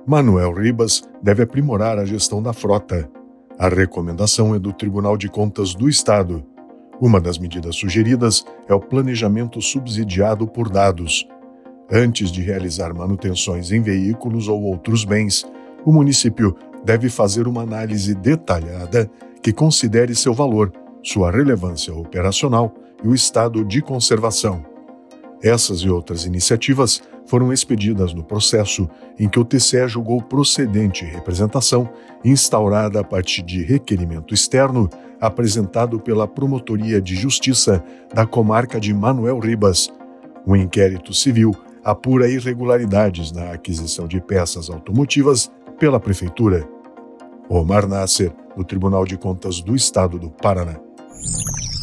Manuel Ribas deve aprimorar a gestão da frota. A recomendação é do Tribunal de Contas do Estado. Uma das medidas sugeridas é o planejamento subsidiado por dados. Antes de realizar manutenções em veículos ou outros bens, o município deve fazer uma análise detalhada que considere seu valor, sua relevância operacional e o estado de conservação. Essas e outras iniciativas foram expedidas no processo em que o TCE julgou procedente representação instaurada a partir de requerimento externo apresentado pela Promotoria de Justiça da Comarca de Manuel Ribas. Um inquérito civil apura irregularidades na aquisição de peças automotivas pela Prefeitura. Omar Nasser, do Tribunal de Contas do Estado do Paraná.